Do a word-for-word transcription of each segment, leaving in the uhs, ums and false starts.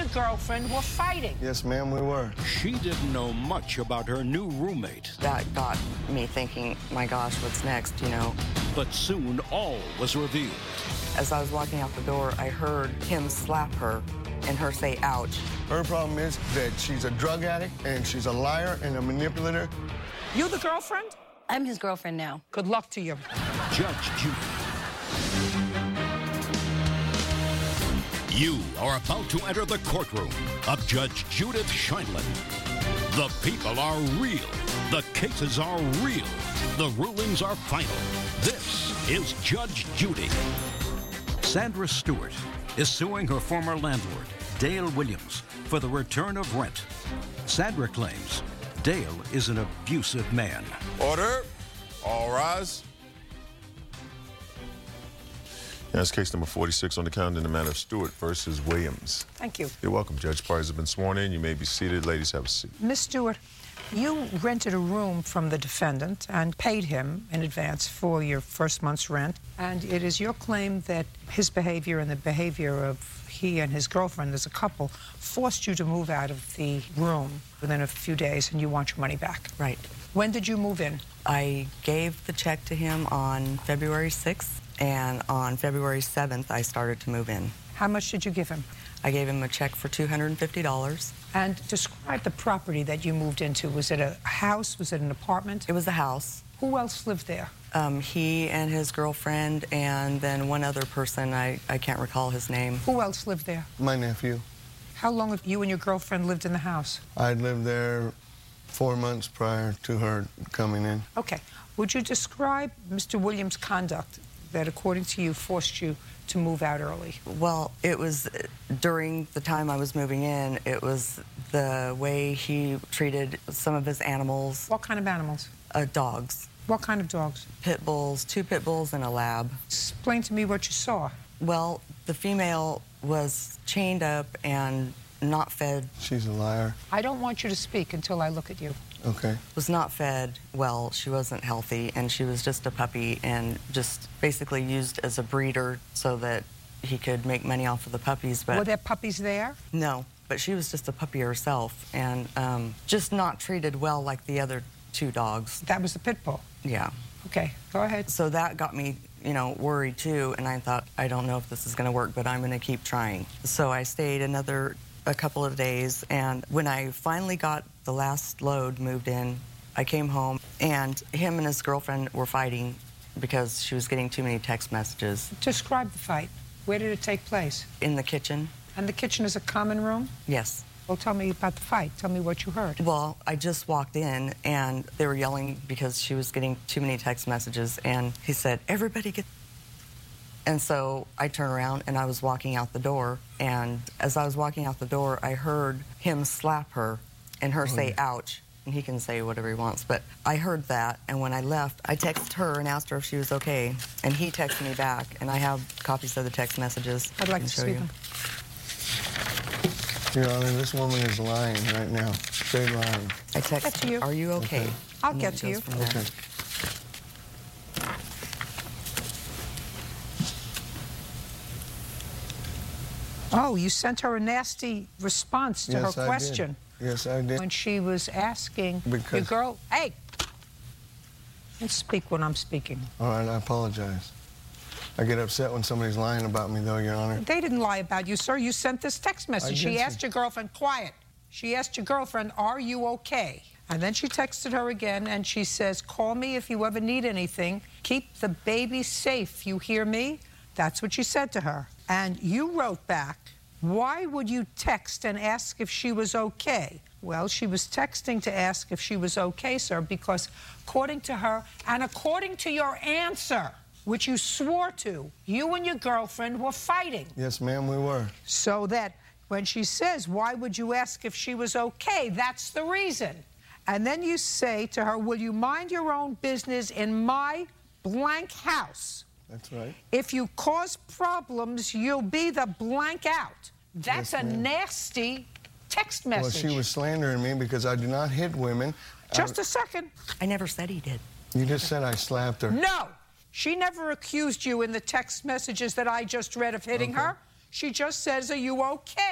your girlfriend were fighting. Yes, ma'am, we were. She didn't know much about her new roommate. That got me thinking, my gosh, what's next, you know? But soon all was revealed. As I was walking out the door, I heard him slap her and her say, ouch. Her problem is that she's a drug addict and she's a liar and a manipulator. You the girlfriend? I'm his girlfriend now. Good luck to you. Judge Judy. You are about to enter the courtroom of Judge Judith Sheindlin. The people are real. The cases are real. The rulings are final. This is Judge Judy. Sandra Stewart is suing her former landlord, Dale Williams, for the return of rent. Sandra claims Dale is an abusive man. Order. All rise. That's case number forty-six on the calendar in the matter of Stewart versus Williams. Thank you. You're welcome. Judge parties have been sworn in. You may be seated. Ladies, have a seat. Miss Stewart, you rented a room from the defendant and paid him in advance for your first month's rent. And it is your claim that his behavior and the behavior of he and his girlfriend as a couple forced you to move out of the room within a few days, and you want your money back. Right. When did you move in? I gave the check to him on February sixth, and on February seventh, I started to move in. How much did you give him? I gave him a check for two hundred fifty dollars. And describe the property that you moved into. Was it a house? Was it an apartment? It was a house. Who else lived there? Um, he and his girlfriend, and then one other person, I, I can't recall his name. Who else lived there? My nephew. How long have you and your girlfriend lived in the house? I'd lived there four months prior to her coming in. Okay. Would you describe Mister Williams' conduct that, according to you, forced you to move out early? Well, it was during the time I was moving in, it was the way he treated some of his animals. What kind of animals? Uh, dogs. What kind of dogs? Pit bulls, two pit bulls and a lab. Explain to me what you saw. Well, the female was chained up and not fed. She's a liar. I don't want you to speak until I look at you. Okay. Was not fed well. She wasn't healthy, and she was just a puppy and just basically used as a breeder so that he could make money off of the puppies. But were there puppies there? No, but she was just a puppy herself, and um, just not treated well like the other two dogs. That was the pit bull? Yeah. Okay, go ahead. So that got me, you know, worried too, and I thought, I don't know if this is going to work, but I'm going to keep trying. So I stayed another a couple of days, and when I finally got the last load moved in, I came home, and him and his girlfriend were fighting because she was getting too many text messages. Describe the fight. Where did it take place? In the kitchen. And the kitchen is a common room? Yes. Well, tell me about the fight. Tell me what you heard. Well, I just walked in, and they were yelling because she was getting too many text messages, and he said, everybody get... And so I turned around, and I was walking out the door, and as I was walking out the door, I heard him slap her and her oh, say, yeah. ouch. And he can say whatever he wants, but I heard that, and when I left, I texted her and asked her if she was okay, and he texted me back, and I have copies of the text messages. I'd like to show see you. them. Your Honor, this woman is lying right now. Straight lying. I text her, are you okay? okay. I'll get to you. Okay. Oh, you sent her a nasty response to yes, her question. I did. Yes, I did. When she was asking because... your girl, hey, let's speak when I'm speaking. All right, I apologize. I get upset when somebody's lying about me, though, Your Honor. They didn't lie about you, sir. You sent this text message. She see. asked your girlfriend, quiet. She asked your girlfriend, are you okay? And then she texted her again, and she says, call me if you ever need anything. Keep the baby safe, you hear me? That's what you said to her. And you wrote back, why would you text and ask if she was okay? Well, she was texting to ask if she was okay, sir, because according to her, and according to your answer, which you swore to, you and your girlfriend were fighting. Yes, ma'am, we were. So that when she says, why would you ask if she was okay, that's the reason. And then you say to her, will you mind your own business in my blank house? That's right. If you cause problems, you'll be the blank out. That's yes, a nasty text message. Well, she was slandering me because I do not hit women. Just I... a second. I never said he did. You just said I slapped her. No. She never accused you in the text messages that I just read of hitting okay. her. She just says, are you okay?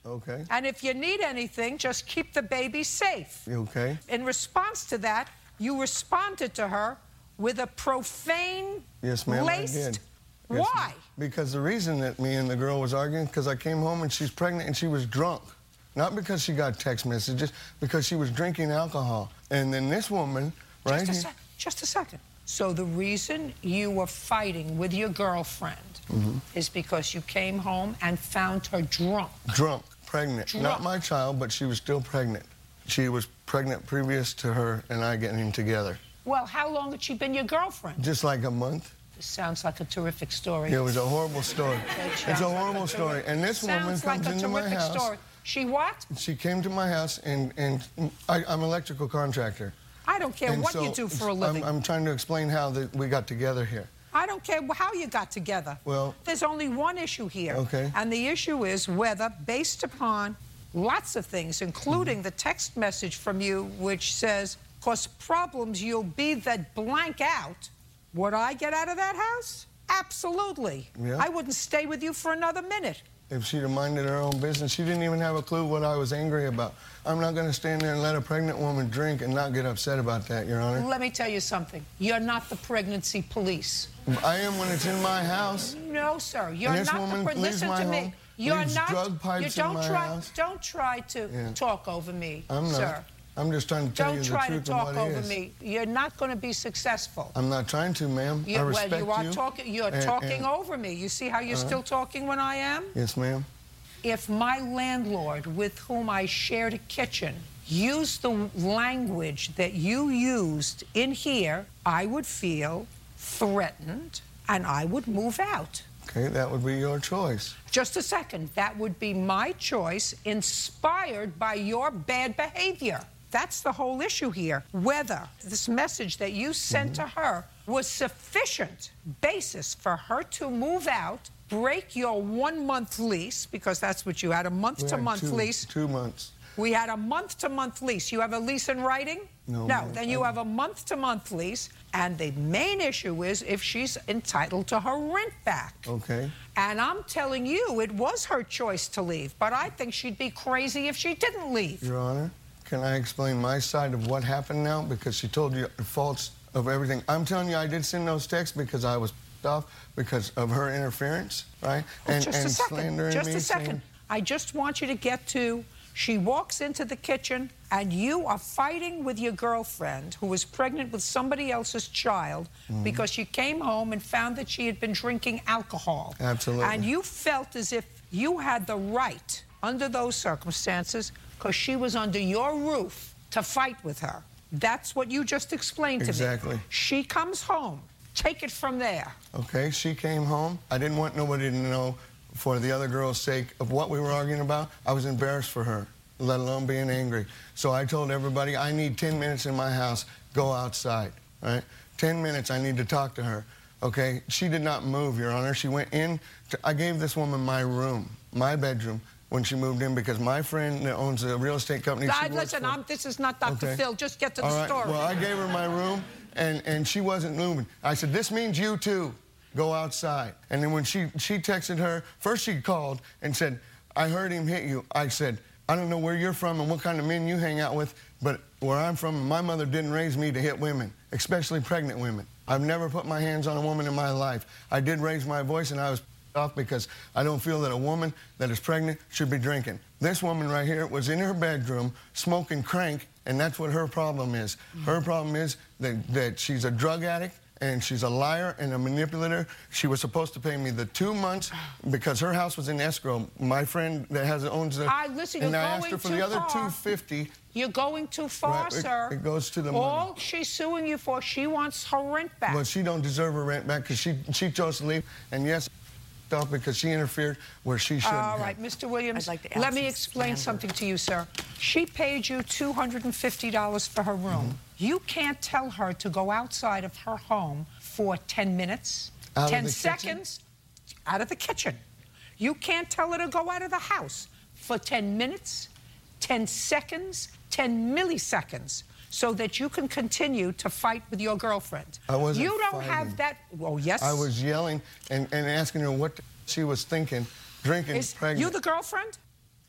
Okay. And if you need anything, just keep the baby safe. Okay. In response to that, you responded to her with a profane, Yes, ma'am, I laced... did. Yes, Why? ma'am. Because the reason that me and the girl was arguing, because I came home and she's pregnant and she was drunk. Not because she got text messages, because she was drinking alcohol. And then this woman, right Just a, here... sec just a second. So the reason you were fighting with your girlfriend mm-hmm. is because you came home and found her drunk. Drunk, pregnant. Drunk. Not my child, but she was still pregnant. She was pregnant previous to her and I getting together. Well, how long had she been your girlfriend? Just like a month. This sounds like a terrific story. It was a horrible story. It it's a horrible like a story. And this woman sounds comes like into my house. Story. She what? She came to my house, and, and I, I'm an electrical contractor. I don't care and what so you do for a living. I'm, I'm trying to explain how the, we got together here. I don't care how you got together. Well, there's only one issue here. Okay. And the issue is whether, based upon lots of things, including mm-hmm. the text message from you, which says, cause problems you'll be that blank out, would I get out of that house? Absolutely. Yeah. I wouldn't stay with you for another minute. If she'd have minded her own business, she didn't even have a clue what I was angry about. I'm not going to stand there and let a pregnant woman drink and not get upset about that, Your Honor. Let me tell you something. You're not the pregnancy police. I am when it's in my house. No, sir. You're and this not woman the leaves Listen my to me. home, You're leaves not. drug pipes you don't in my try. house. Don't try to Yeah. talk over me, I'm not. sir. I'm just trying to tell Don't you the try to truth talk of what over it is. me. You're not going to be successful. I'm not trying to, ma'am. You, I respect well, you are you. talking. You're and, talking and, over me. You see how you're uh, still talking when I am? Yes, ma'am. If my landlord, with whom I shared a kitchen, used the language that you used in here, I would feel threatened and I would move out. Okay, that would be your choice. Just a second. That would be my choice, inspired by your bad behavior. That's the whole issue here. Whether this message that you sent mm-hmm. to her was sufficient basis for her to move out, break your one-month lease, because that's what you had, a month-to-month lease. Two months. We had a month-to-month lease. You have a lease in writing? No. No, no then you I... have a month-to-month lease, and the main issue is if she's entitled to her rent back. Okay. And I'm telling you, it was her choice to leave, but I think she'd be crazy if she didn't leave. Your Honor, can I explain my side of what happened now? Because she told you the faults of everything. I'm telling you, I did send those texts because I was off because of her interference, right? Well, and just and a second. slandering Just me. a second. Saying... I just want you to get to, she walks into the kitchen and you are fighting with your girlfriend who was pregnant with somebody else's child mm-hmm. because she came home and found that she had been drinking alcohol. Absolutely. And you felt as if you had the right, under those circumstances, because she was under your roof, to fight with her. That's what you just explained to exactly. me. Exactly. She comes home. Take it from there. Okay, she came home. I didn't want nobody to know, for the other girl's sake, of what we were arguing about. I was embarrassed for her, let alone being angry. So I told everybody, I need ten minutes in my house, go outside, right? ten minutes, I need to talk to her, okay? She did not move, Your Honor. She went in, to, I gave this woman my room, my bedroom, when she moved in, because my friend that owns a real estate company, I, she listen, I'm, this is not Doctor Okay. Phil. Just get to the All right. story. Well, I gave her my room, and, and she wasn't moving. I said, this means you too. Go outside. And then when she, she texted her, first she called and said, I heard him hit you. I said, I don't know where you're from and what kind of men you hang out with, but where I'm from, my mother didn't raise me to hit women, especially pregnant women. I've never put my hands on a woman in my life. I did raise my voice, and I was off because I don't feel that a woman that is pregnant should be drinking. This woman right here was in her bedroom smoking crank, and that's what her problem is. Her problem is that, that she's a drug addict, and she's a liar and a manipulator. She was supposed to pay me the two months because her house was in escrow. My friend that has owns the... I, listen, and you're I going asked her for too the other far. two fifty. You're going too far, Right, it- sir. it goes to the All money. she's suing you for, she wants her rent back. But she don't deserve her rent back because she, she chose to leave. And yes, off because she interfered where she shouldn't All have. right, Mister Williams, I'd like to add let me some explain standard. something to you, sir. She paid you two hundred fifty dollars for her room. Mm-hmm. You can't tell her to go outside of her home for ten minutes, Out of ten the seconds, out of the kitchen. You can't tell her to go out of the house for ten minutes, ten seconds, ten milliseconds, so that you can continue to fight with your girlfriend. I wasn't You don't fighting. have that. Oh, yes. I was yelling and, and asking her what she was thinking, drinking, Is pregnant. you the girlfriend?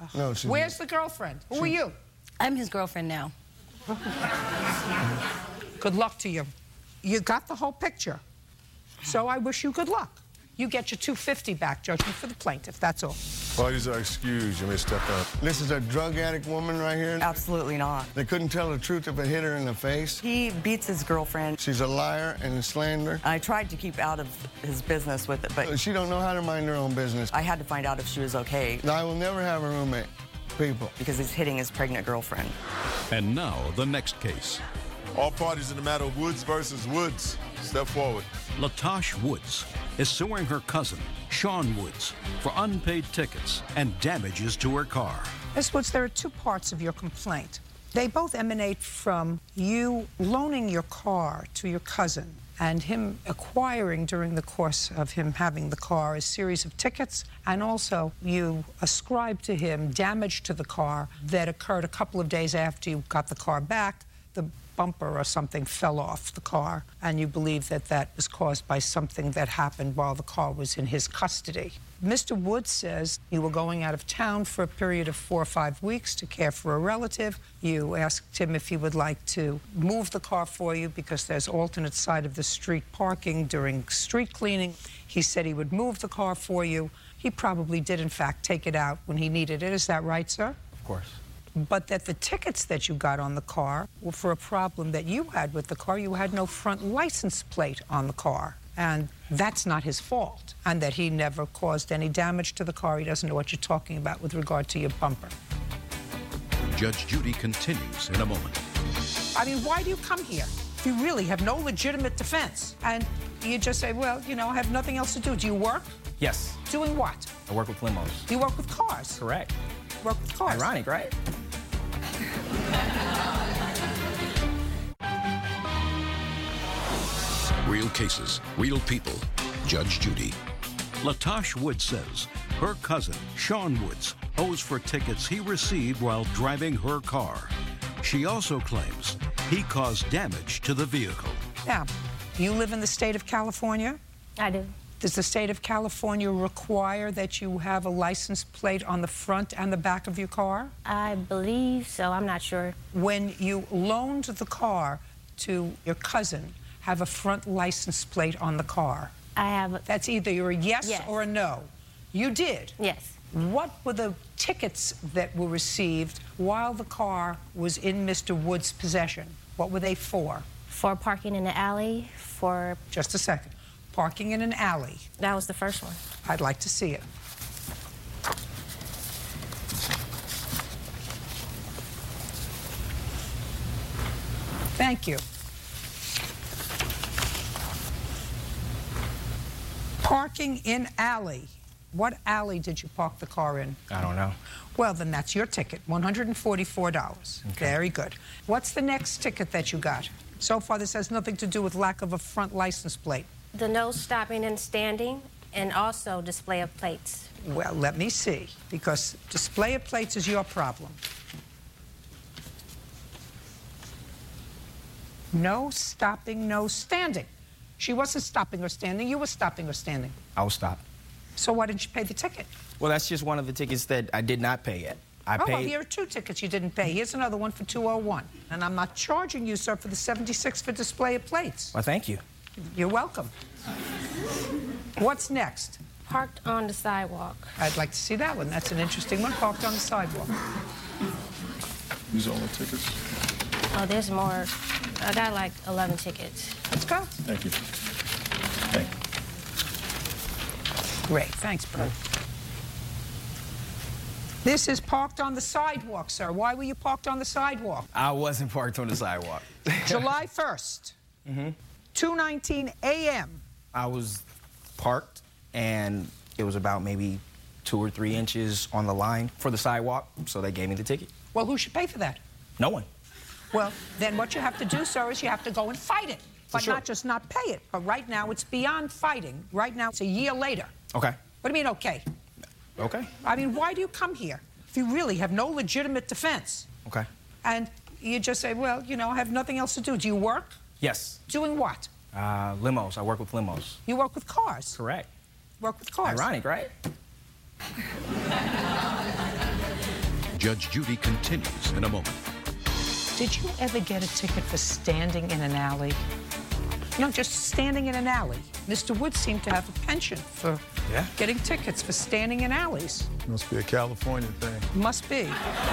No, she's Where's the girlfriend? Who are you? I'm his girlfriend now. Good luck to you. You got the whole picture. So I wish you good luck. You get your two fifty back, judgment for the plaintiff, that's all. Parties are excused. You may step out. This is a drug addict woman right here. Absolutely not. They couldn't tell the truth if it hit her in the face. He beats his girlfriend. She's a liar and a slanderer. I tried to keep out of his business with it, but She don't know how to mind her own business. I had to find out if she was okay I will never have a roommate, people. because he's hitting his pregnant girlfriend. And now, the next case. All parties in the matter of Woods versus Woods. Step forward. Latosh Woods is suing her cousin, Sean Woods, for unpaid tickets and damages to her car. Miz Woods, there are two parts of your complaint. They both emanate from you loaning your car to your cousin and him acquiring during the course of him having the car a series of tickets, and also you ascribe to him damage to the car that occurred a couple of days after you got the car back. The bumper or something fell off the car, and you believe that that was caused by something that happened while the car was in his custody. Mister Woods says you were going out of town for a period of four or five weeks to care for a relative. You asked him if he would like to move the car for you because there's alternate side of the street parking during street cleaning. He said he would move the car for you. He probably did, in fact, take it out when he needed it. Is that right, sir? Of course. But that the tickets that you got on the car were for a problem that you had with the car. You had no front license plate on the car, and that's not his fault, and that he never caused any damage to the car. He doesn't know what you're talking about with regard to your bumper. Judge Judy continues in a moment. I mean, why do you come here if you really have no legitimate defense? And you just say, well, you know, I have nothing else to do. Do you work? Yes. Doing what? I work with limos. Do you work with cars? Correct. Work with cars. Ironic, right? Real cases, real people. Judge Judy. Latosh Woods says her cousin, Sean Woods, owes for tickets he received while driving her car. She also claims he caused damage to the vehicle. Now, you live in the state of California? I do. Does the state of California require that you have a license plate on the front and the back of your car? I believe so. I'm not sure. When you loaned the car to your cousin, have a front license plate on the car? I have. A, That's either you're a yes, Yes. or a no. You did? yes. What were the tickets that were received while the car was in Mister Woods' possession? What were they for? For parking in the alley. For Just a second. Parking in an alley. that was the first one. I'd like to see it. Thank you. Parking in alley. What alley did you park the car in? I don't know. Well, then that's your ticket, one hundred forty-four dollars. Okay. Very good. What's the next ticket that you got? So far, this has nothing to do with lack of a front license plate. The no stopping and standing, and also display of plates. Well, let me see, because display of plates is your problem. No stopping, no standing. She wasn't stopping or standing. You were stopping or standing. I will stop. So why didn't you pay the ticket? Well, that's just one of the tickets that I did not pay yet. I Oh, paid. well, here are two tickets you didn't pay. Here's another one for two oh one. And I'm not charging you, sir, for the seventy-six for display of plates. Well, thank you. You're welcome. What's next? Parked on the sidewalk. I'd like to see that one. That's an interesting one. Parked on the sidewalk. These are all the tickets. Oh, there's more. I got like eleven tickets. Let's go. Thank you. Thank you. Great. Thanks, Bert. This is parked on the sidewalk, sir. Why were you parked on the sidewalk? I wasn't parked on the sidewalk. July first, two nineteen a m I was parked, and it was about maybe two or three inches on the line for the sidewalk, so they gave me the ticket. Well, who should pay for that? No one. Well, then what you have to do, sir, is you have to go and fight it. But sure. not just not pay it. But right now, it's beyond fighting. Right now, it's a year later. Okay. What do you mean, okay? Okay. I mean, why do you come here if you really have no legitimate defense? Okay. And you just say, well, you know, I have nothing else to do. Do you work? Yes. Doing what? Uh, limos. I work with limos. You work with cars. Correct. Work with cars. Ironic, right? Judge Judy continues in a moment. Did you ever get a ticket for standing in an alley? No, just standing in an alley. Mister Woods seemed to have a penchant for Yeah. getting tickets for standing in alleys. Must be a California thing. Must be.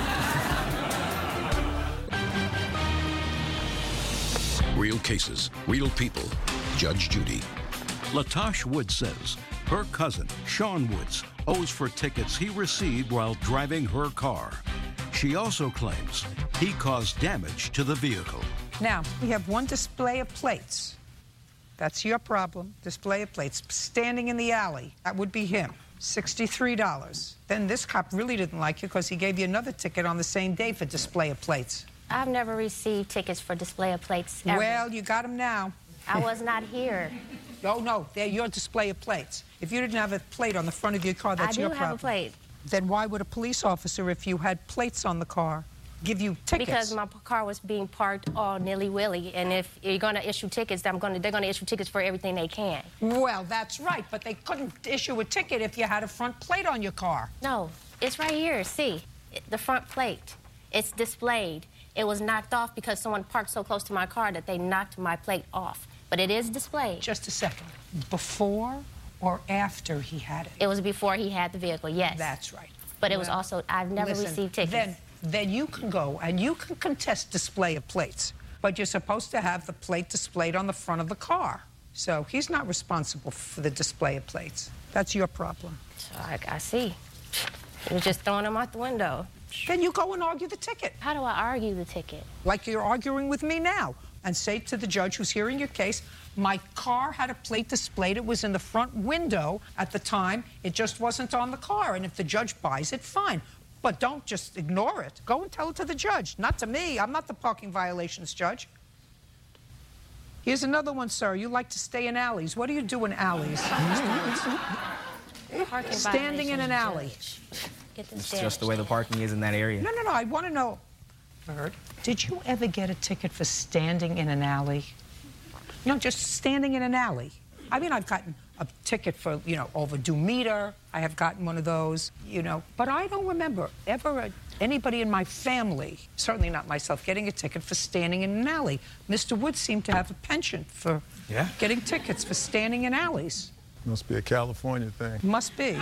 Real cases, real people. Judge Judy. Latosh Woods says her cousin, Sean Woods, owes for tickets he received while driving her car. She also claims he caused damage to the vehicle. Now, we have one display of plates. That's your problem, display of plates. Standing in the alley, that would be him, sixty-three dollars. Then this cop really didn't like you because he gave you another ticket on the same day for display of plates. I've never received tickets for display of plates ever. Well, you got them now. I was not here. Oh, no, they're your display of plates. If you didn't have a plate on the front of your car, that's I your do problem. have a plate. Then why would a police officer, if you had plates on the car, give you tickets? Because my p- car was being parked all nilly-willy, and if you're going to issue tickets, I'm gonna, they're going to issue tickets for everything they can. Well, that's right, but they couldn't issue a ticket if you had a front plate on your car. No, it's right here, see? It- the front plate. It's displayed. It was knocked off because someone parked so close to my car that they knocked my plate off. But it is displayed. Just a second. Before or after he had it? It was before he had the vehicle, yes. That's right. But it was Well, also, I've never listen, received tickets. Then, then you can go and you can contest display of plates, but you're supposed to have the plate displayed on the front of the car. So he's not responsible for the display of plates. That's your problem. So I, I see. He was just throwing them out the window. Then you go and argue the ticket, How do I argue the ticket? like you're arguing with me now, and say to the judge who's hearing your case, my car had a plate displayed. It was in the front window at the time. It just wasn't on the car. And if the judge buys it, fine. But don't just ignore it. Go and tell it to the judge, not to me. I'm not the parking violations judge. Here's another one, sir. You like to stay in alleys. What do you do in alleys? Parking Standing in an violations, alley. Judge. Get the It's standards just the way the parking is in that area. No, no, no. I want to know. Bird, did you ever get a ticket for standing in an alley? No, just standing in an alley. I mean, I've gotten a ticket for, you know, overdue meter. I have gotten one of those, you know. But I don't remember ever uh, anybody in my family, certainly not myself, getting a ticket for standing in an alley. Mister Woods seemed to have a penchant for Yeah. getting tickets for standing in alleys. Must be a California thing. Must be.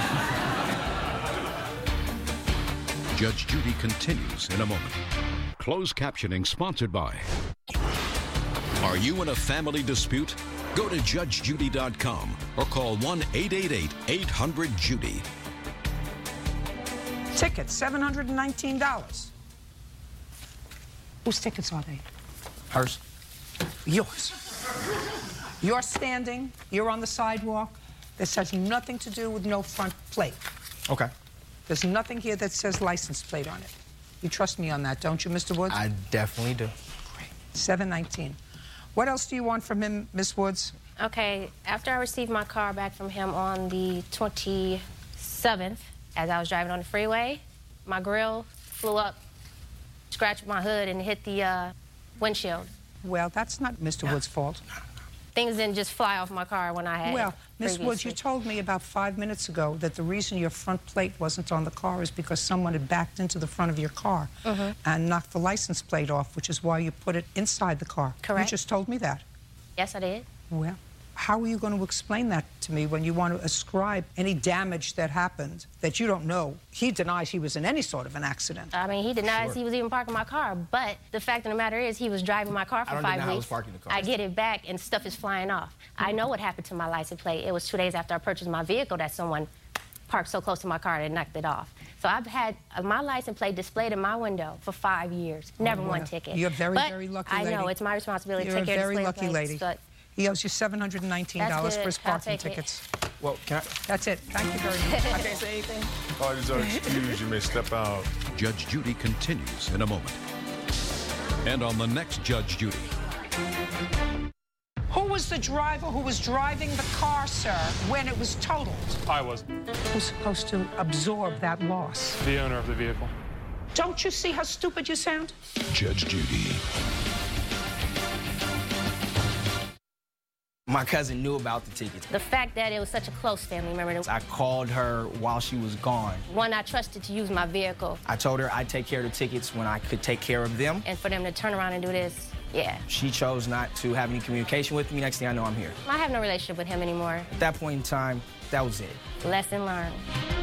Judge Judy continues in a moment. Closed captioning sponsored by. Are you in a family dispute? Go to judge judy dot com or call one eight eight eight, eight hundred, Judy. Tickets, seven hundred nineteen dollars. Whose tickets are they? Hers. Yours. You're standing, you're on the sidewalk. This has nothing to do with no front plate. Okay. There's nothing here that says license plate on it. You trust me on that, don't you, Mister Woods? I definitely do. Great. seven nineteen. What else do you want from him, Miss Woods? Okay, after I received my car back from him on the twenty-seventh, as I was driving on the freeway, my grill flew up, scratched my hood, and hit the uh, windshield. Well, that's not Mister Woods' fault. Things didn't just fly off my car when I had Well, it Miss Woods, you previously. told me about five minutes ago that the reason your front plate wasn't on the car is because someone had backed into the front of your car Mm-hmm. and knocked the license plate off, which is why you put it inside the car. Correct. You just told me that. Yes, I did. Well, how are you going to explain that to me when you want to ascribe any damage that happened that you don't know? He denies he was in any sort of an accident. I mean, he denies he was even parking my car, but the fact of the matter is he was driving my car for I don't five deny I was weeks. parking the car. I get it back and stuff is flying off. I know what happened to my license plate. It was two days after I purchased my vehicle that someone parked so close to my car and knocked it off. So I've had uh, my license plate displayed in my window for five years. Never Oh, one well, ticket. You're a very, But very lucky I lady. know, it's my responsibility You're to take a care very of display lucky plates, lady. but He owes you seven hundred nineteen dollars That's for his good. I'll parking take it. tickets. Well, can I? That's it. Thank you very much. I can't say anything. Parties are excused. You may step out. Judge Judy continues in a moment. And on the next Judge Judy. Who was the driver who was driving the car, sir, when it was totaled? I was Who's supposed to absorb that loss? the owner of the vehicle. Don't you see how stupid you sound? Judge Judy. My cousin knew about the tickets. The fact that it was such a close family member. I called her while she was gone. One I trusted to use my vehicle. I told her I'd take care of the tickets when I could take care of them. And for them to turn around and do this, yeah. She chose not to have any communication with me. Next thing I know, I'm here. I have no relationship with him anymore. At that point in time, that was it. Lesson learned.